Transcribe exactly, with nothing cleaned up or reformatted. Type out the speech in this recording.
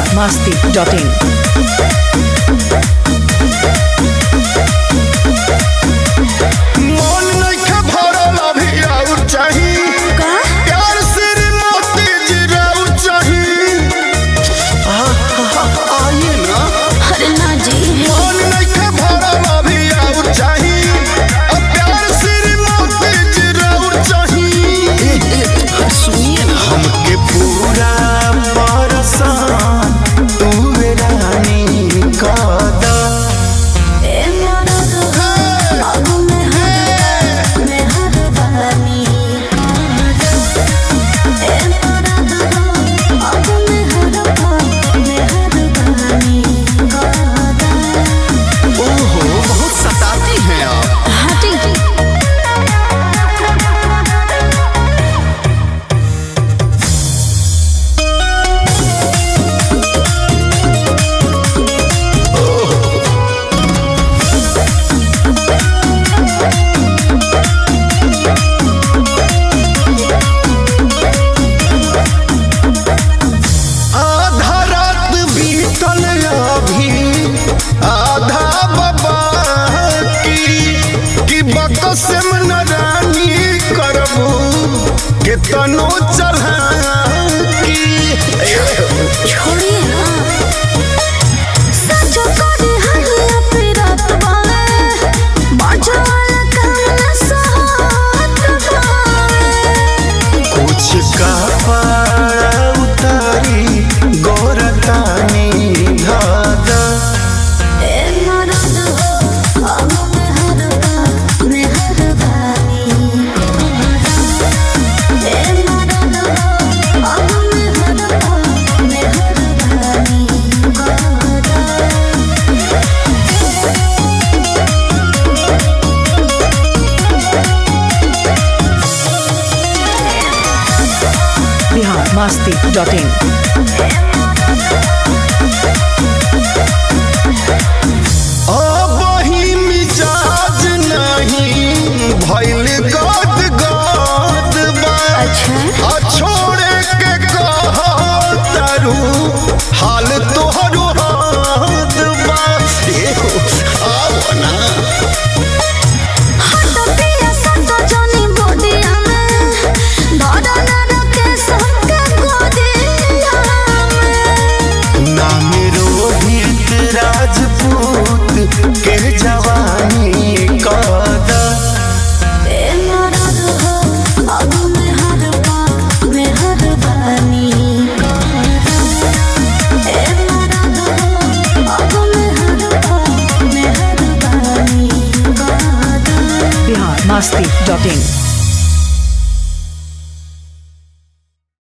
Bihar Masti dot in. तनो चढ़ा की छोड़िए ना सचो करे हल्ला पे रात बावे बाजा वाला काम न साथ बावे कुछ का पारा उतारी गोरतानी धादा ए मरद हो अब में हरदा में हरदानी बिहार मस्ती डॉट इन। अब ही मिजाज नहीं भइल गद गद बा आ छोड़े के कह तारू हाल तोहरो हाथ बा आओ ना राजपूत के जवानी कदा ए मरद हो अब में हरदा में हरदानी ए मरद हो अब में हरदा में हरदानी बिहार मस्ती डॉट इन।